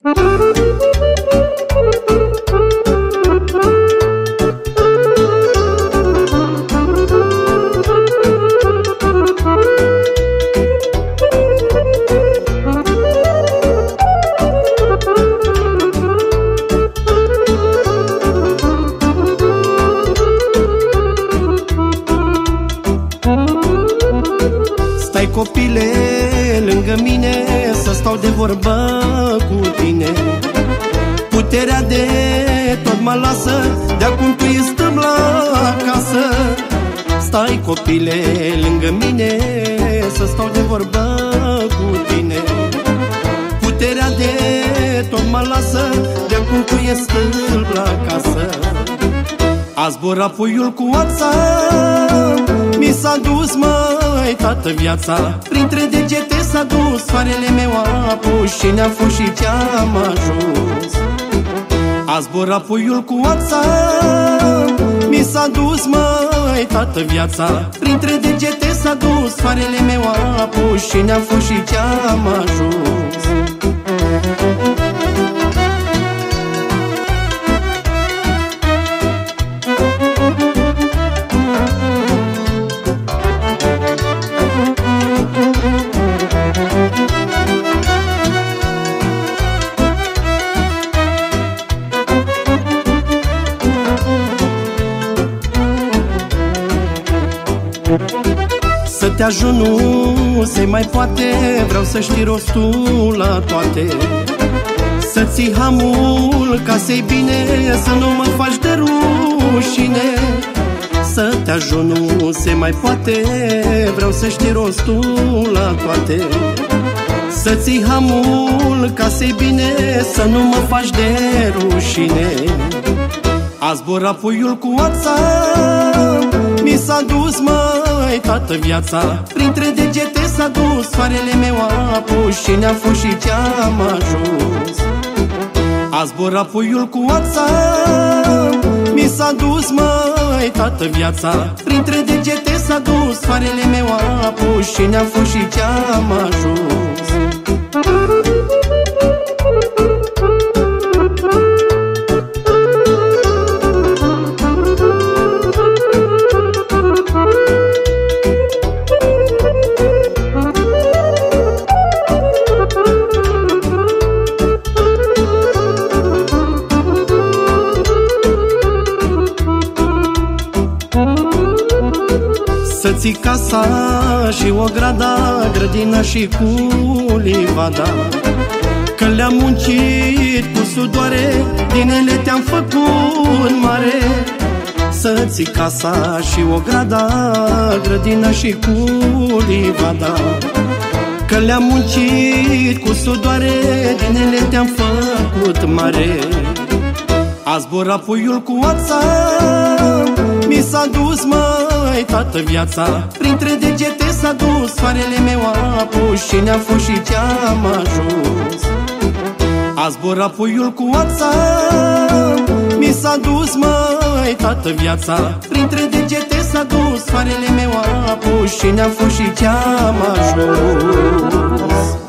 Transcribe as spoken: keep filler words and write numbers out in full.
Stai, copile, lângă mine, să stau de vorbă cu tine. Puterea de tot mă lasă, de-acum tu ești stăm la casă. Stai, copile, lângă mine, să stau de vorbă cu tine. Puterea de tot mă lasă, de-acum tu ești stăm la casă. A zburat puiul cu oața, mi s-a dus, măi, toată viața. Printre degete s-a dus, soarele meu a pus și ne-am fost și ce-am ajuns. A zburat puiul cu oața, mi s-a dus, măi, toată viața. Printre degete s-a dus, soarele meu a pus și ne-am fost și ce-am ajuns. Să te ajut nu se mai poate, vreau să știi rostul la toate. Să ții hamul ca să-i bine, să nu mă faci de rușine. Să te ajut nu se mai poate, vreau să știi rostul la toate. Să ții hamul ca să-i bine, să nu mă faci de rușine. A zburat puiul cu oața, mi s-a dus, măi, toată viața. Printre degete s-a dus, soarele meu a pus și ne-am fost și ce-am ajuns. A zburat puiul cu oața, mi s-a dus, măi, toată viața. Printre degete s-a dus, soarele meu a pus și ne-am fost și ce-am ajuns. Să ții casa și o grada, grădina și cu livada. Că le-am muncit cu sudoare, din ele te-am făcut mare. Să ții casa și o grada, grădina și cu livada. Că le-am muncit cu sudoare, din ele te-am făcut mare. A zburat puiul cu oața, mi s-a dus, măi, toată viața. Printre degete s-a dus, soarele meu a pus și ne-am fost și ce-am ajuns. A zburat puiul cu oața, mi s-a dus, măi, toată viața. Printre degete s-a dus, soarele meu a pus și ne-am fost și ce-am ajuns.